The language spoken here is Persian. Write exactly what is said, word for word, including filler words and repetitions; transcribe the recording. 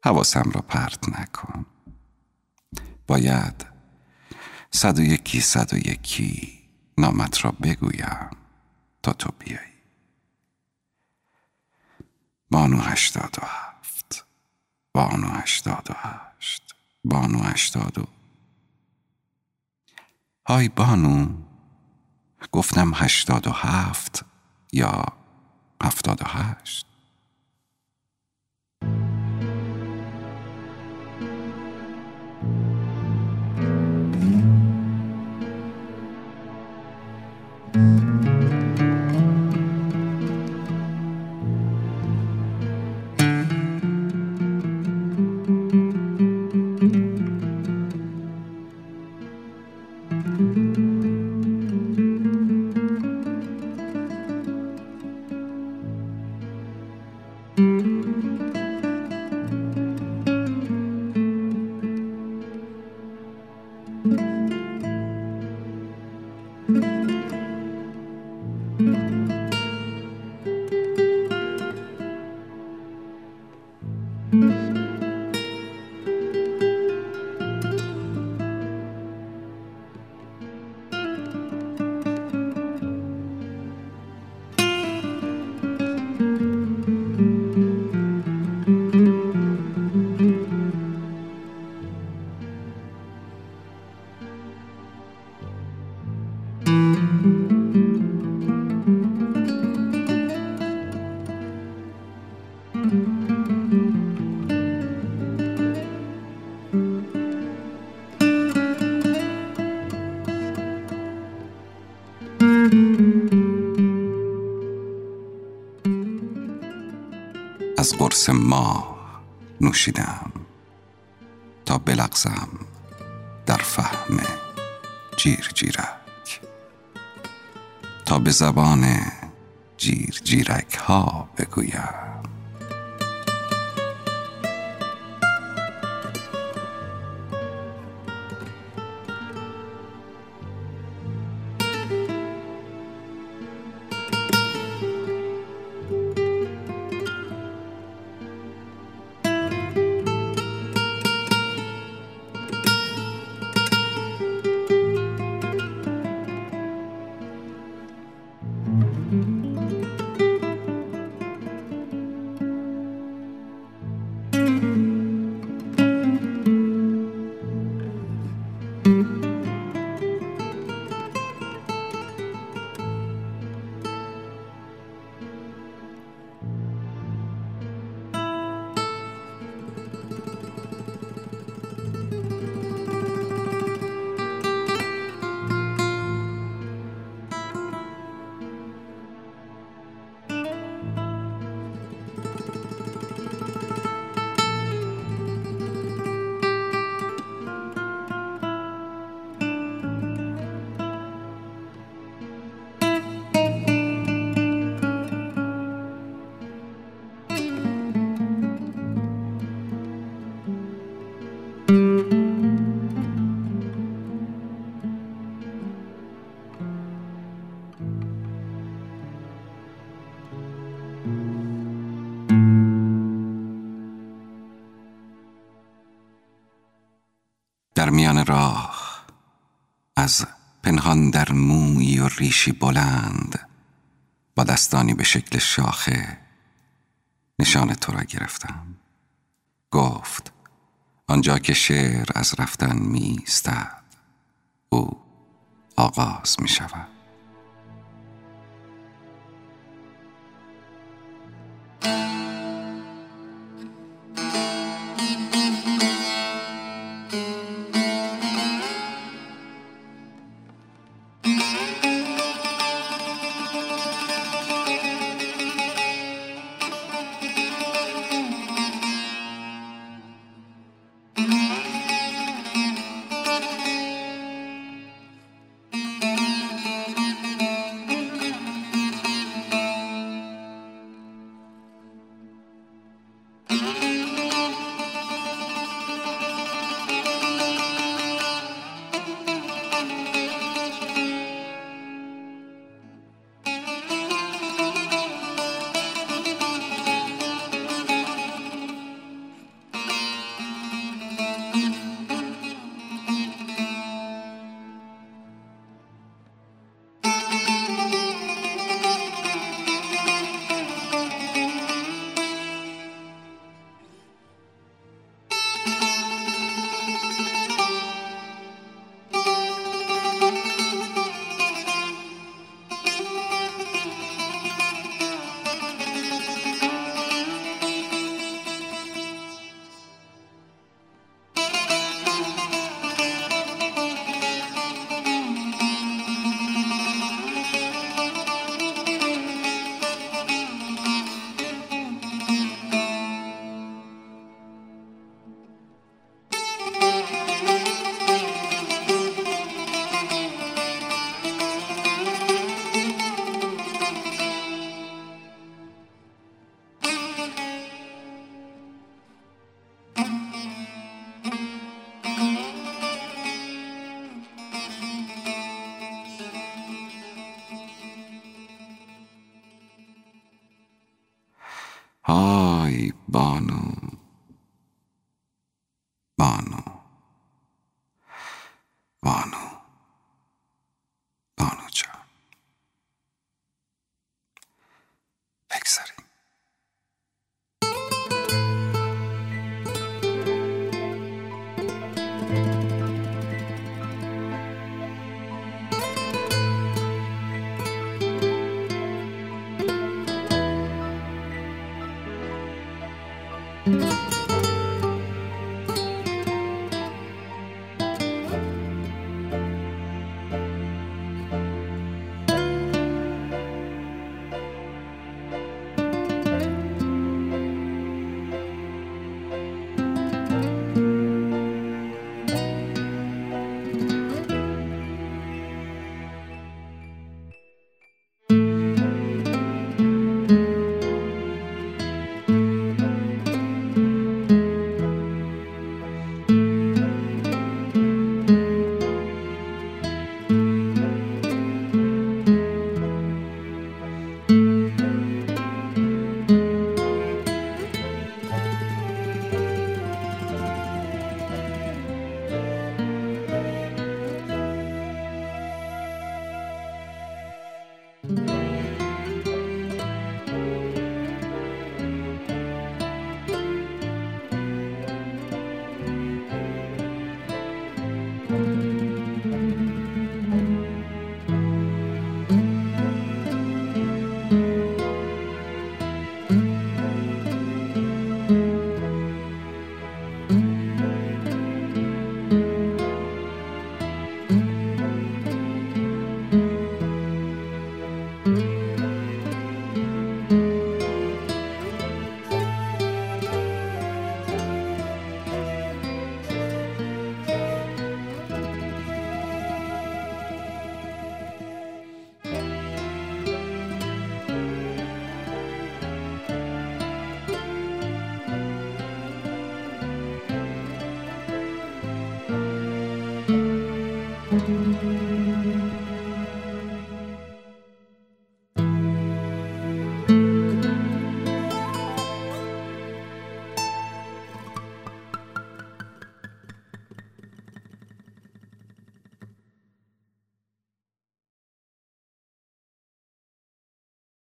حواسم را پرت نکن. باید صد و یکی صد و یکی نامت را بگویم تا تو بیایی. بانو هشتاد و هفت، بانو هشتاد و هشت، بانو هشتاد و های بانو، گفتم هشتاد و هفت یا هفتاد و هشت؟ از قرص ماه نوشیدم تا بلغزم در فهم جیر جیرک، تا به زبان جیر جیرک ها بگویم. در میان راه از پنهان در مویی و ریشی بلند با دستانی به شکل شاخه نشان تو را گرفتم. گفت آنجا که شعر از رفتن می ایستد او آغاز می شود. بانو بانو بانو بانو جان بگذاریم. Thank you.